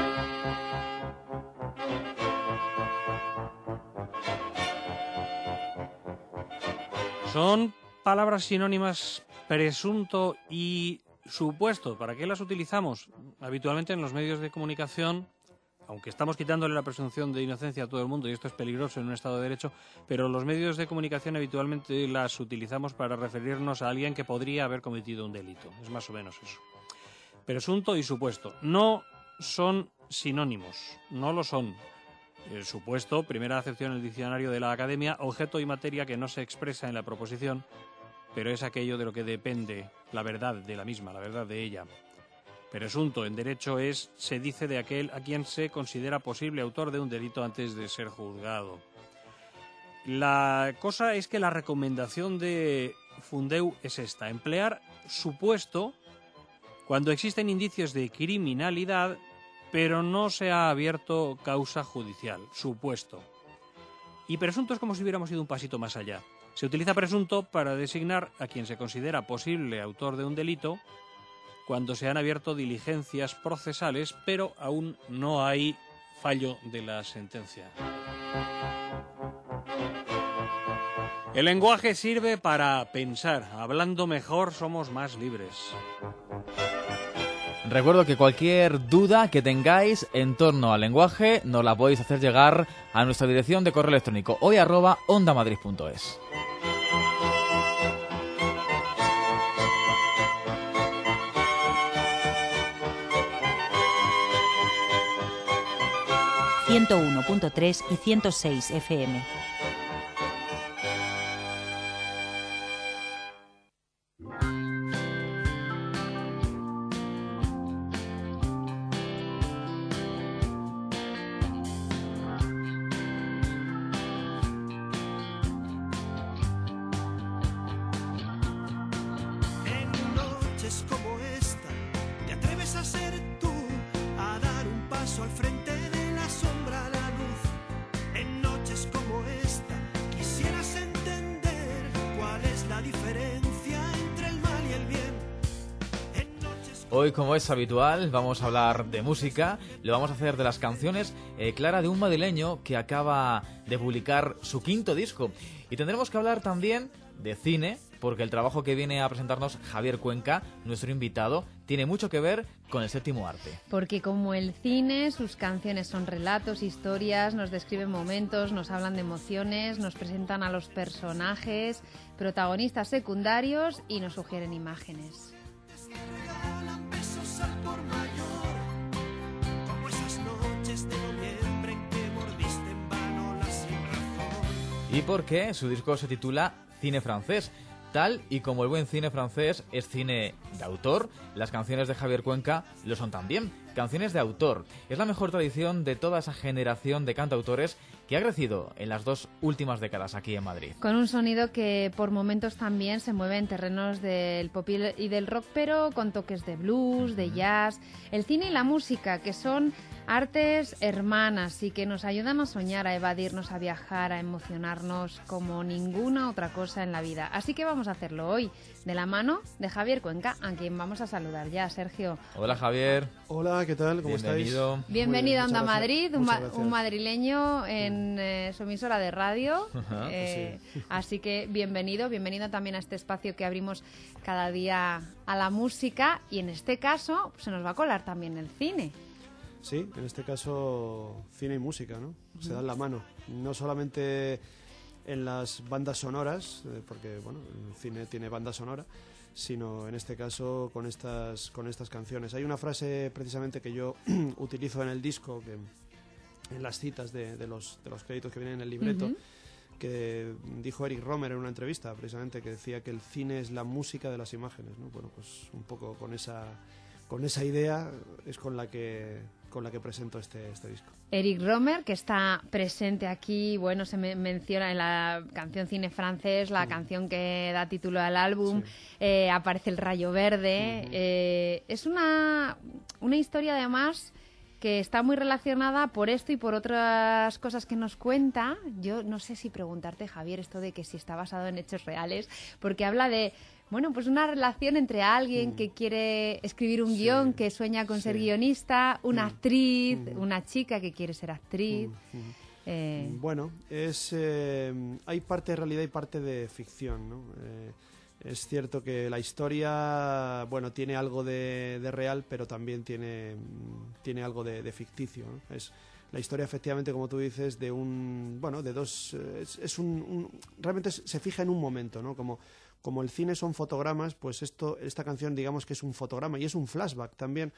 Son palabras sinónimas presunto y supuesto. ¿Para qué las utilizamos? Habitualmente en los medios de comunicación, aunque estamos quitándole la presunción de inocencia a todo el mundo, y esto es peligroso en un Estado de Derecho, pero los medios de comunicación habitualmente las utilizamos para referirnos a alguien que podría haber cometido un delito. Es más o menos eso. Presunto y supuesto. No son sinónimos, no lo son. El supuesto, primera acepción en el diccionario de la Academia, objeto y materia que no se expresa en la proposición, pero es aquello de lo que depende la verdad de la misma, la verdad de ella. Presunto en derecho es, se dice de aquel a quien se considera posible autor de un delito antes de ser juzgado. La cosa es que la recomendación de Fundeu es esta: emplear supuesto cuando existen indicios de criminalidad, pero no se ha abierto causa judicial. Supuesto. Y presunto es como si hubiéramos ido un pasito más allá. Se utiliza presunto para designar a quien se considera posible autor de un delito cuando se han abierto diligencias procesales, pero aún no hay fallo de la sentencia. El lenguaje sirve para pensar. Hablando mejor somos más libres. Recuerdo que cualquier duda que tengáis en torno al lenguaje nos la podéis hacer llegar a nuestra dirección de correo electrónico hoy arroba ondamadrid punto es. ciento uno punto tres y ciento seis F M. En noches como esta, te atreves a ser tú, a dar un paso al frente de la sombra a la luz. En noches como esta, quisieras entender cuál es la diferencia entre el mal y el bien. Hoy, como es habitual, vamos a hablar de música. Lo vamos a hacer de las canciones, eh, Clara, de un madrileño que acaba de publicar su quinto disco. Y tendremos que hablar también de cine, porque el trabajo que viene a presentarnos Javier Cuenca, nuestro invitado, tiene mucho que ver con el séptimo arte. Porque como el cine, sus canciones son relatos, historias, nos describen momentos, nos hablan de emociones, nos presentan a los personajes, protagonistas secundarios y nos sugieren imágenes. Besos al por mayor, como esas noches de noviembre en que mordiste en vano la sin razón. Y porque su disco se titula Cine Francés. Tal y como el buen cine francés es cine de autor, las canciones de Javier Cuenca lo son también. Canciones de autor. Es la mejor tradición de toda esa generación de cantautores que ha crecido en las dos últimas décadas aquí en Madrid. Con un sonido que por momentos también se mueve en terrenos del pop y del rock, pero con toques de blues, de jazz. El cine y la música, que son artes hermanas y que nos ayudan a soñar, a evadirnos, a viajar, a emocionarnos como ninguna otra cosa en la vida. Así que vamos a hacerlo hoy, de la mano de Javier Cuenca, a quien vamos a saludar ya, Sergio. Hola, Javier. Hola, ¿qué tal? ¿Cómo Bienvenido. estáis? Bienvenido a Onda Madrid, un, ma gracias. un madrileño en eh, su emisora de radio. Ajá, eh, pues sí. Así que bienvenido, bienvenido también a este espacio que abrimos cada día a la música, y en este caso se nos va a colar también el cine. Sí, en este caso cine y música, ¿no? Se dan la mano. No solamente en las bandas sonoras, eh, porque bueno, el cine tiene banda sonora, sino en este caso con estas con estas canciones. Hay una frase precisamente que yo utilizo en el disco, que en las citas de, de los de los créditos que vienen en el libreto, uh-huh. que dijo Eric Romer en una entrevista, precisamente, que decía que el cine es la música de las imágenes, ¿no? Bueno, pues un poco con esa con esa idea es con la que con la que presento este, este disco. Eric Romer, que está presente aquí, bueno, se me menciona en la canción Cine Francés, la mm. canción que da título al álbum, sí. eh, aparece el Rayo Verde. Mm-hmm. eh, es una, una historia, además, que está muy relacionada por esto y por otras cosas que nos cuenta. Yo no sé si preguntarte, Javier, esto de que si está basado en hechos reales, porque habla de... Bueno, pues una relación entre alguien mm. que quiere escribir un sí. guión, que sueña con sí. ser guionista, una mm. actriz, mm. una chica que quiere ser actriz. Mm. Mm. Eh... Bueno, es eh, hay parte de realidad y parte de ficción, ¿no? Eh, es cierto que la historia, bueno, tiene algo de, de real, pero también tiene, tiene algo de, de ficticio, ¿no? Es la historia, efectivamente, como tú dices, de un, bueno, de dos, es, es un, un, realmente se fija en un momento, ¿no? Como Como el cine son fotogramas, pues esto, esta canción, digamos que es un fotograma y es un flashback también,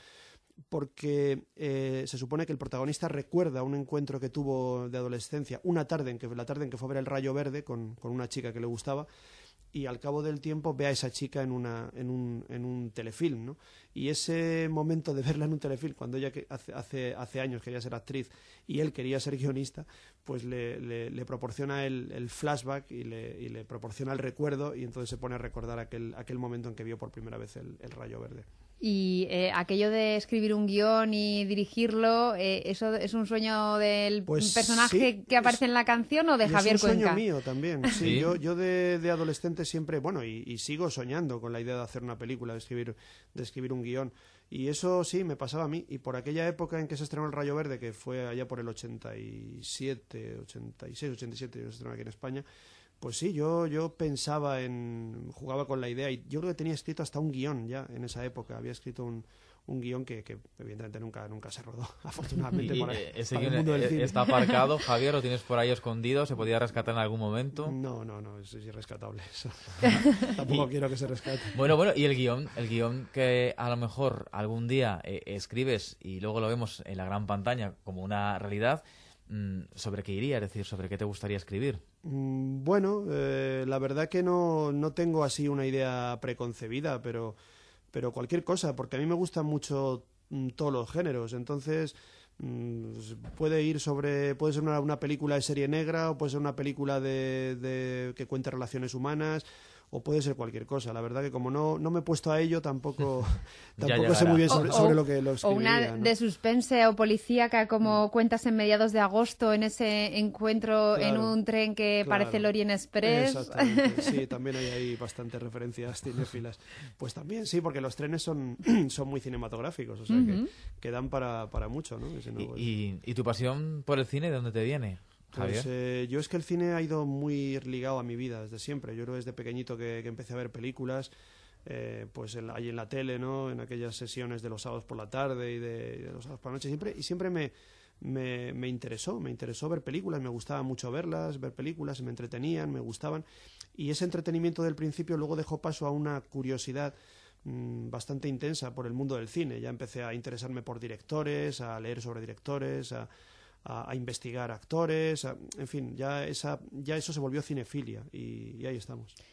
porque eh, se supone que el protagonista recuerda un encuentro que tuvo de adolescencia, una tarde en que la tarde en que fue a ver el Rayo Verde con, con una chica que le gustaba, y al cabo del tiempo ve a esa chica en una en un, en un telefilm, ¿no? Y ese momento de verla en un telefilm, cuando ella que hace, hace, hace años quería ser actriz y él quería ser guionista, pues le, le, le proporciona el, el flashback y le, y le proporciona el recuerdo, y entonces se pone a recordar aquel, aquel momento en que vio por primera vez el, el Rayo Verde. Y eh, aquello de escribir un guión y dirigirlo, eh, ¿eso es un sueño del pues personaje sí, que aparece es, en la canción o de Javier Cuenca? Es un sueño mío también, sí. ¿Sí? Yo, yo de, de adolescente siempre, bueno, y, y sigo soñando con la idea de hacer una película, de escribir, de escribir un guión. Y eso sí, me pasaba a mí. Y por aquella época en que se estrenó El Rayo Verde, que fue allá por el ochenta y siete, ochenta y seis, ochenta y siete, se estrenó aquí en España, pues sí, yo, yo pensaba en... jugaba con la idea, y yo creo que tenía escrito hasta un guión ya en esa época. Había escrito un, un guión que, que evidentemente nunca, nunca se rodó, afortunadamente. ¿Y para, ese para guión el mundo del cine. Está aparcado, Javier? ¿Lo tienes por ahí escondido? ¿Se podía rescatar en algún momento? No, no, no, es, es irrescatable eso. Tampoco y, quiero que se rescate. Bueno, bueno, y el guión, el guión que a lo mejor algún día eh, escribes y luego lo vemos en la gran pantalla como una realidad, ¿sobre qué iría? Es decir, ¿sobre qué te gustaría escribir? Bueno, eh, la verdad que no, no tengo así una idea preconcebida, pero, pero cualquier cosa, porque a mí me gustan mucho mm, todos los géneros, entonces mm, puede ir sobre, puede ser una, una película de serie negra, o puede ser una película de, de que cuente relaciones humanas, o puede ser cualquier cosa. La verdad que como no, no me he puesto a ello, tampoco, tampoco sé muy bien sobre, o, sobre lo que lo escribiría. O una ¿no? de suspense o policíaca, como cuentas en mediados de agosto, en ese encuentro claro, en un tren que claro, parece el Orient Express. Exactamente, sí, también hay ahí bastantes referencias cinéfilas. Pues también, sí, porque los trenes son, son muy cinematográficos, o sea, uh-huh. que, que dan para, para mucho, ¿no? Ese nuevo, ¿Y, y, ¿Y tu pasión por el cine de dónde te viene? Pues eh, yo es que el cine ha ido muy ligado a mi vida desde siempre. Yo creo desde pequeñito que, que empecé a ver películas, eh, pues en la, ahí en la tele, ¿no? En aquellas sesiones de los sábados por la tarde y de, de los sábados por la noche, siempre, y siempre me, me, me interesó, me interesó ver películas, me gustaba mucho verlas, ver películas, me entretenían, me gustaban, y ese entretenimiento del principio luego dejó paso a una curiosidad mmm, bastante intensa por el mundo del cine. Ya empecé a interesarme por directores, a leer sobre directores, a A, a investigar actores, a, en fin, ya esa ya eso se volvió cinefilia y, y ahí estamos.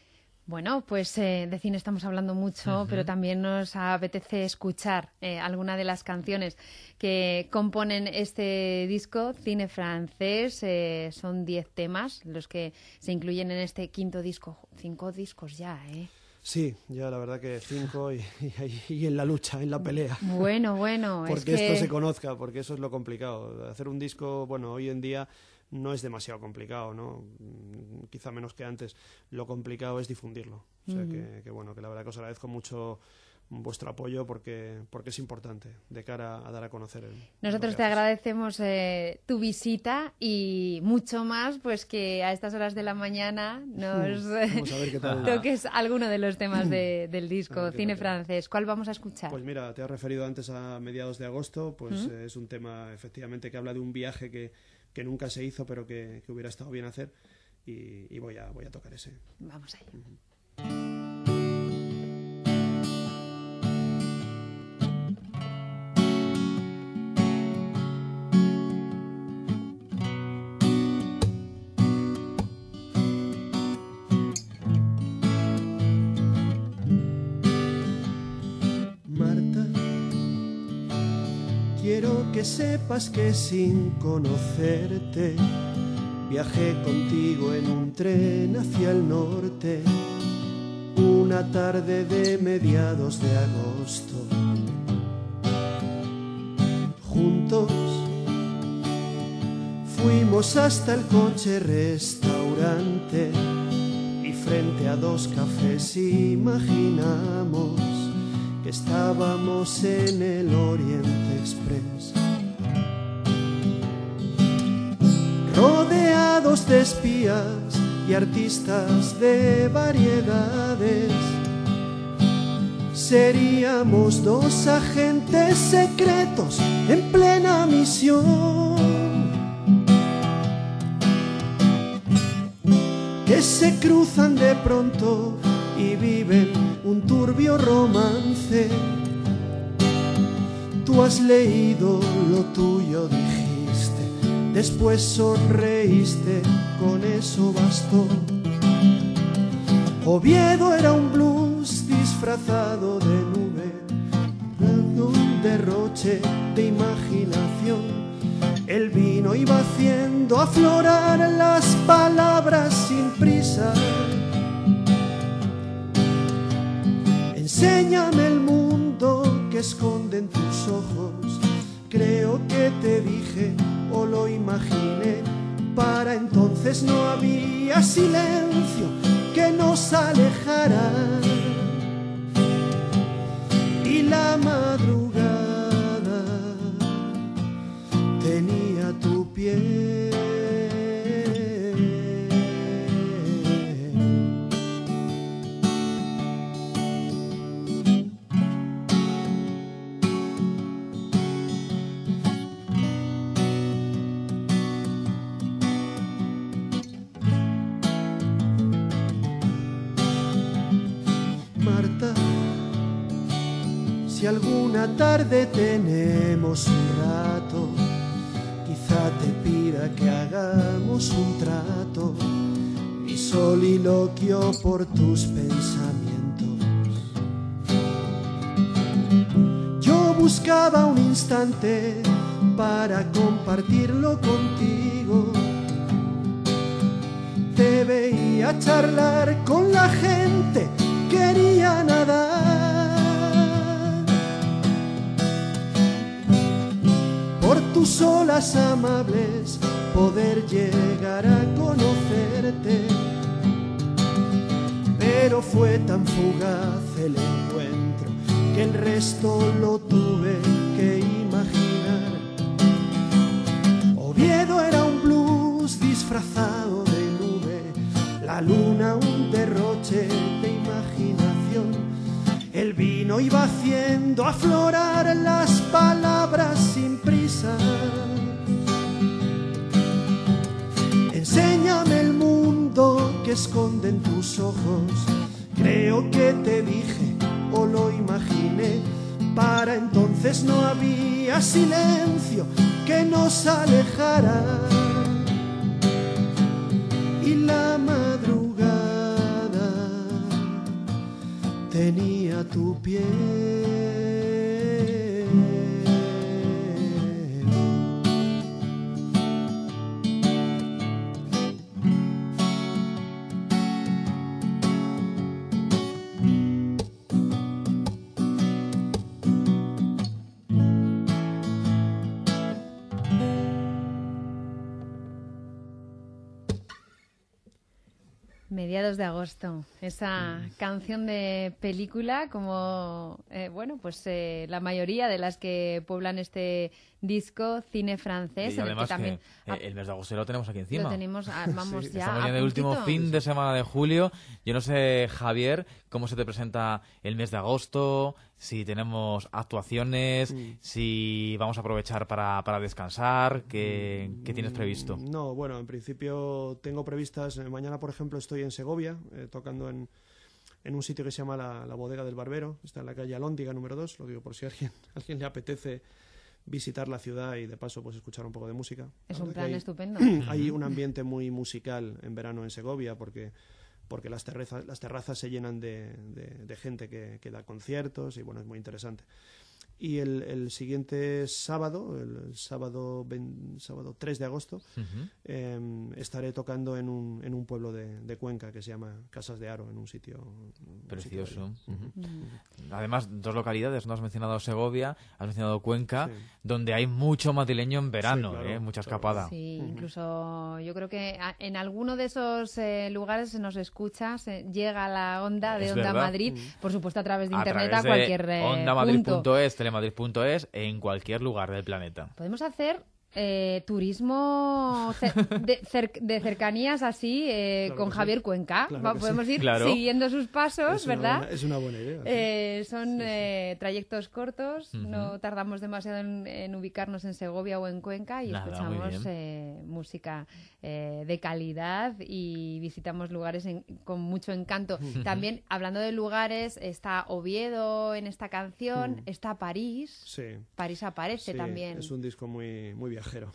Bueno, pues eh, de cine estamos hablando mucho, uh-huh. pero también nos apetece escuchar eh, alguna de las canciones que componen este disco, Cine Francés. Eh, son diez temas los que se incluyen en este quinto disco. Cinco discos ya, ¿eh? Sí, ya la verdad que cinco y, y, y en la lucha, en la pelea. Bueno, bueno. Porque es que... esto se conozca, porque eso es lo complicado. Hacer un disco, bueno, hoy en día no es demasiado complicado, ¿no? Quizá menos que antes. Lo complicado es difundirlo. O sea, uh-huh. que, que bueno, que la verdad que os agradezco mucho vuestro apoyo porque porque es importante de cara a dar a conocer el, nosotros te haces. Agradecemos eh, tu visita y mucho más pues que a estas horas de la mañana nos vamos a ver qué tal. toques alguno de los temas de, del disco Cine Francés. ¿Cuál vamos a escuchar? Pues mira, te has referido antes a mediados de agosto, pues uh-huh. eh, es un tema efectivamente que habla de un viaje que, que nunca se hizo pero que, que hubiera estado bien hacer y, y voy a voy a tocar ese. Vamos allá. Uh-huh. Quiero que sepas que sin conocerte viajé contigo en un tren hacia el norte una tarde de mediados de agosto. Juntos fuimos hasta el coche restaurante y frente a dos cafés imaginamos que estábamos en el Oriente Express, rodeados de espías y artistas de variedades. Seríamos dos agentes secretos en plena misión, que se cruzan de pronto y viven un turbio romance. Tú has leído lo tuyo, dijiste, después sonreíste, con eso bastó. Oviedo era un blues disfrazado de nube, un derroche de imaginación. El vino iba haciendo aflorar las palabras sin prisa. Enséñame el mundo que esconden tus ojos. Creo que te dije o lo imaginé. Para entonces no había silencio que nos alejara. Y la madrugada tenía tu piel. Si alguna tarde tenemos un rato, quizá te pida que hagamos un trato. Mi soliloquio por tus pensamientos. Yo buscaba un instante para compartirlo contigo. Te veía charlar con la gente, quería nadar. Por tus olas amables poder llegar a conocerte, pero fue tan fugaz el encuentro que el resto lo tuve que imaginar. Oviedo era un blues disfrazado de nube, la luna un derroche de imaginación. El vino iba haciendo aflorar las palabras sin prisa. Enséñame el mundo que esconden tus ojos. Creo que te dije o lo imaginé. Para entonces no había silencio que nos alejara. Y la madrugada tenía tu piel. Mediados de agosto, esa Mm. canción de película, como eh, bueno, pues eh, la mayoría de las que pueblan este disco Cine Francés, Y en el además que también que, eh, el mes de agosto lo tenemos aquí encima. lo tenemos, ah, vamos Sí, ya estamos a ya en el último puntito. fin de semana de julio. Yo no sé, Javier, cómo se te presenta el mes de agosto, si tenemos actuaciones, Mm. si vamos a aprovechar para, para descansar, ¿qué, qué tienes previsto? No, bueno, en principio tengo previstas, eh, mañana por ejemplo estoy en Segovia, eh, tocando en, en un sitio que se llama la, la Bodega del Barbero, está en la calle Alhóndiga número dos, lo digo por si a alguien, a alguien le apetece visitar la ciudad y de paso pues escuchar un poco de música. Es La un verdad plan que hay- estupendo. Hay un ambiente muy musical en verano en Segovia porque porque las terrazas, las terrazas se llenan de, de- de gente que, que da conciertos y bueno, es muy interesante. Y el, el siguiente sábado, el sábado, vein- sábado tres de agosto, Ujú. eh, estaré tocando en un, en un pueblo de, de Cuenca que se llama Casas de Aro, en un sitio un Precioso. sitio bello. Ujú. Además, dos localidades, no has mencionado Segovia, has mencionado Cuenca, Sí. donde hay mucho madrileño en verano, Sí, claro, ¿eh? mucha claro. escapada. Sí, incluso yo creo que a- en alguno de esos eh, lugares se nos escucha, se llega la onda de Es Onda verdad. Madrid, por supuesto a través de A internet través a cualquier de eh, onda madrid punto. punto es, telemadrid punto es, en cualquier lugar del planeta. Podemos hacer eh, turismo ce- de, cer- de cercanías así eh, Claro con que sí. Javier Cuenca. Claro Va- que sí. podemos ir Claro. siguiendo sus pasos, Es una ¿verdad? buena- es una buena idea, sí. Eh, son eh, trayectos cortos, Ujú. no tardamos demasiado en, en ubicarnos en Segovia o en Cuenca y Nada, muy escuchamos bien. eh, música eh, de calidad y visitamos lugares en- con mucho encanto. Ujú. También, hablando de lugares, está Oviedo en esta canción, Ujú. está París. Sí. París aparece Sí, también. es un disco muy, muy viajero.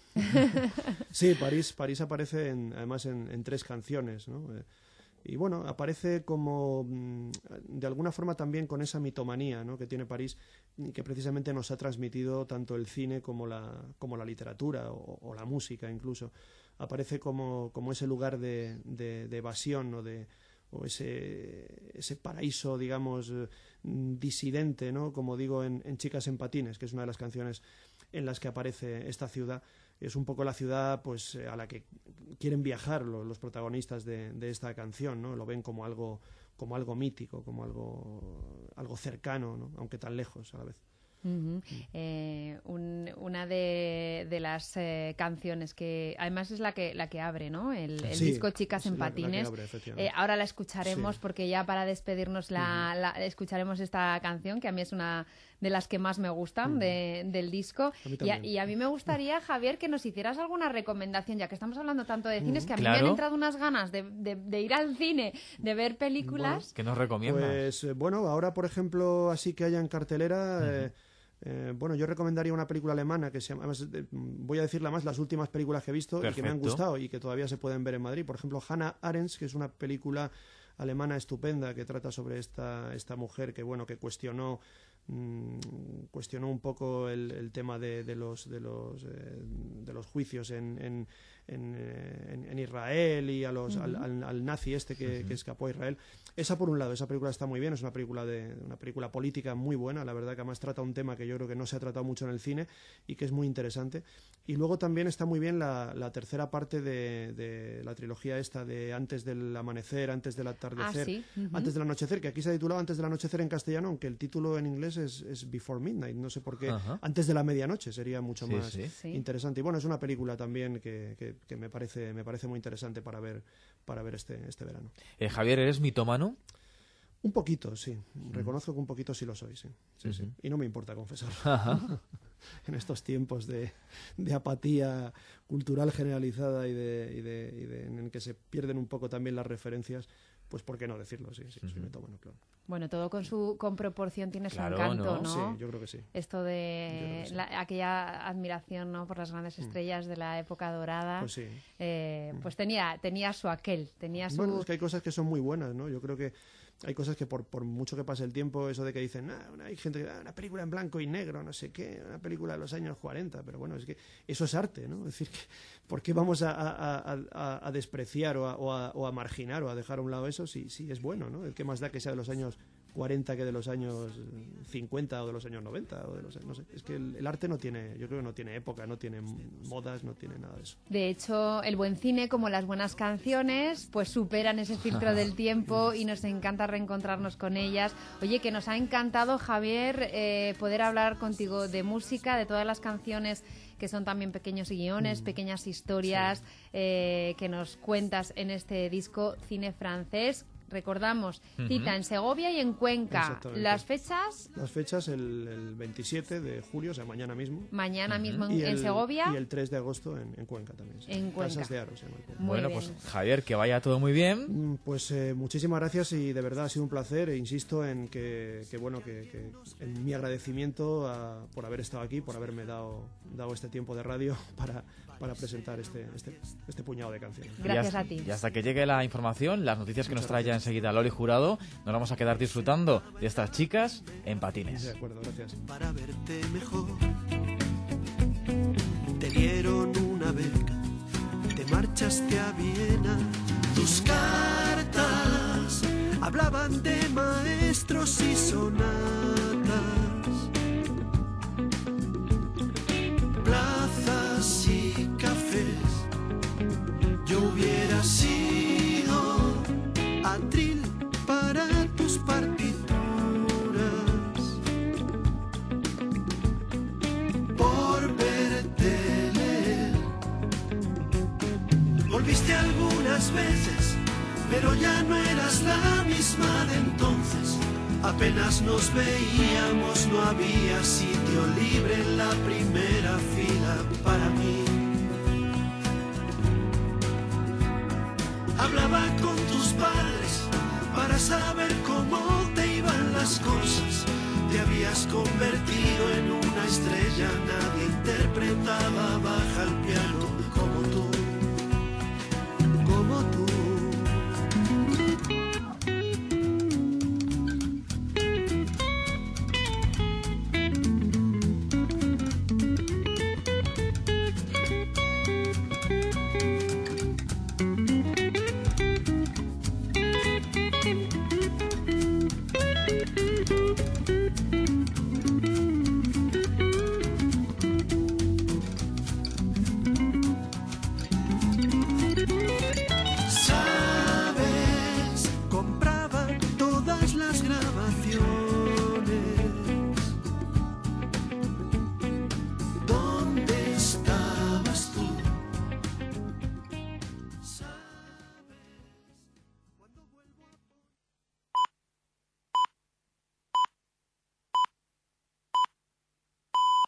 Sí, París, París aparece en- además en, en tres canciones, ¿no? Eh, y bueno, aparece como, mm, de alguna forma también con esa mitomanía, ¿no?, que tiene París y que precisamente nos ha transmitido tanto el cine como la, como la literatura o, o la música incluso. Aparece como, como ese lugar de, de, de evasión o de o ese, ese paraíso, digamos, eh, disidente, ¿no?, como digo en, en Chicas en Patines, que es una de las canciones en las que aparece esta ciudad. Es un poco la ciudad pues eh, a la que quieren viajar lo- los protagonistas de, de esta canción, ¿no? Lo ven como algo, como algo mítico, como algo, algo cercano, ¿no?, aunque tan lejos a la vez. Ujú. Eh, un- una de, de las eh, canciones que además es la que la que abre, ¿no? El, el Sí, disco Chicas es en la- la que Patines. abre, efectivamente. Eh, ahora la escucharemos Sí. porque ya para despedirnos la, la- escucharemos esta canción que a mí es una de las que más me gustan Ujú. de- del disco. A mí y, a, también. y a mí me gustaría, Javier, que nos hicieras alguna recomendación, ya que estamos hablando tanto de cines, Ujú. que a mí Claro. me han entrado unas ganas de, de- de ir al cine, de ver películas. ¿Qué nos recomiendas? Pues eh, bueno, ahora por ejemplo, así que haya en cartelera, eh, eh, bueno, yo recomendaría una película alemana que se llama, además, eh, voy a decirla más, las últimas películas que he visto y que me han Perfecto. gustado y que todavía se pueden ver en Madrid. Por ejemplo, Hannah Arendt, que es una película alemana estupenda que trata sobre esta, esta mujer que, bueno, que cuestionó mm, cuestionó un poco el, el tema de, de los de los eh, de los juicios en, en, en, eh, en- en Israel y a los al, Ujú. al- al nazi este que, que escapó a Israel. Esa por un lado, esa película está muy bien, es una película de una película política muy buena, la verdad que además trata un tema que yo creo que no se ha tratado mucho en el cine y que es muy interesante. Y luego también está muy bien la, la tercera parte de, de la trilogía esta de Antes del amanecer, antes del atardecer, Ah, sí. Ujú. antes del anochecer, que aquí se ha titulado Antes del anochecer en castellano, aunque el título en inglés es, es Before Midnight, no sé por qué, Ajá. antes de la medianoche sería mucho Sí, más sí. Sí. interesante. Y bueno, es una película también que, que, que me parece me parece muy interesante para ver para ver este este verano. Eh, Javier, ¿eres mitómano? Un poquito, sí. Reconozco que un poquito sí lo soy, sí. Sí, sí. Ujú. Y no me importa confesarlo. Ajá. En estos tiempos de, de apatía cultural generalizada y, de, y, de, y de- en el que se pierden un poco también las referencias, pues ¿por qué no decirlo? Sí, sí, soy mitómano, claro. Bueno, todo con su con proporción tiene Claro, su encanto, ¿no? ¿no? Sí, yo creo que sí. Esto Yo de creo que sí. la- aquella admiración, ¿no?, por las grandes estrellas de la época dorada, Pues sí. eh, pues tenía tenía su aquel, tenía su Bueno, es que hay cosas que son muy buenas, ¿no? Yo creo que hay cosas que por, por mucho que pase el tiempo, eso de que dicen, ah, hay gente que ah, una película en blanco y negro, no sé qué, una película de los años cuarenta, pero bueno, es que eso es arte, ¿no? Es decir, que, ¿por qué vamos a, a, a, a despreciar o a, o, a, o a marginar o a dejar a un lado eso si, si es bueno, ¿no? El que más da que sea de los años cuarenta que de los años cincuenta o de los años noventa o de los, no sé, es que el, el arte no tiene, yo creo que no tiene época, no tiene modas, no tiene nada de eso. De hecho, el buen cine, como las buenas canciones, pues superan ese filtro del tiempo y nos encanta reencontrarnos con ellas. Oye, que nos ha encantado, Javier, eh, poder hablar contigo de música, de todas las canciones que son también pequeños guiones, mm. pequeñas historias sí. eh, que nos cuentas en este disco Cine Francés. Recordamos, uh-huh. cita en Segovia y en Cuenca. ¿Las fechas? Las fechas el, el veintisiete de julio, o sea, mañana mismo. Mañana uh-huh. mismo en, y el, en Segovia. Y el tres de agosto en, en Cuenca también. Sí. En Cuenca. Casas de Aro se llama el pueblo. Bueno, bien. pues Javier, que vaya todo muy bien. Pues eh, muchísimas gracias y de verdad ha sido un placer e insisto en que, que bueno, que, que en mi agradecimiento a, por haber estado aquí, por haberme dado, dado este tiempo de radio para... para presentar este, este, este puñado de canciones. Gracias y hasta, a ti. Y hasta que llegue la información, las noticias que Muchas nos trae ya enseguida Loli Jurado, nos vamos a quedar disfrutando de estas chicas en patines. De acuerdo, gracias. Para verte mejor, te dieron una beca, te marchaste a Viena, tus cartas hablaban de maestros y sonatas, plazas y cafés. Yo hubiera sido atril para tus partituras, por verte leer. Volviste algunas veces, pero ya no eras la misma de entonces. Apenas nos veíamos, no había sitio libre en la primera fila para mí. Hablaba con tus padres para saber cómo te iban las cosas. Te habías convertido en una estrella, nadie interpretaba baja el piano como tú, como tú.